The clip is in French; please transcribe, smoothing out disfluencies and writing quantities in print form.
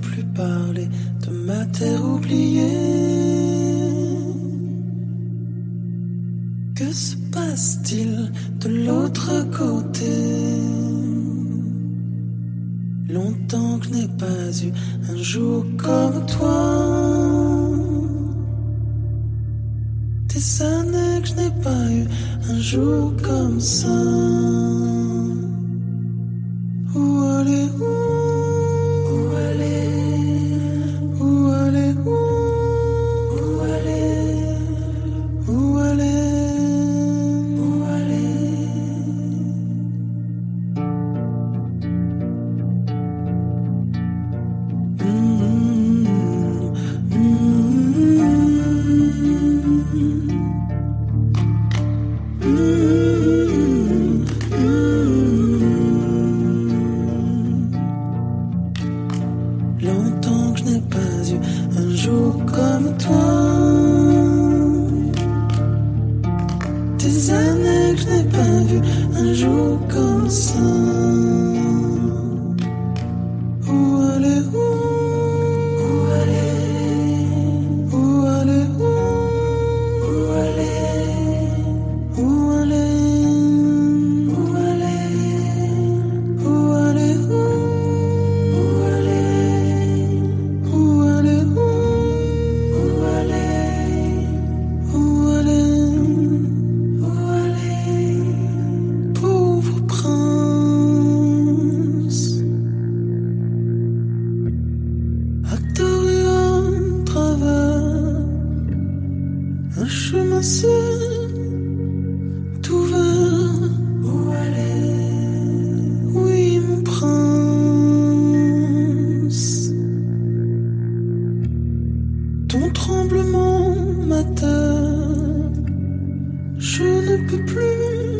plus parler de ma terre oubliée. Que se passe-t-il de l'autre côté? Longtemps que je n'ai pas eu un jour comme toi. Des années que je n'ai pas eu un jour comme ça. Où aller, où aller, où aller, où aller, où aller, où aller. Longtemps que je n'ai pas eu un jour comme toi. Des années que je n'ai pas vu un jour comme ça. Où aller, où aller, où aller, où aller, où aller, où aller, où aller, où aller. Où aller, où aller, où aller, pauvre prince, adoré à travers un chemin seul, tout vert. Où aller, oui mon prince. Ton tremblement m'atteint, je ne peux plus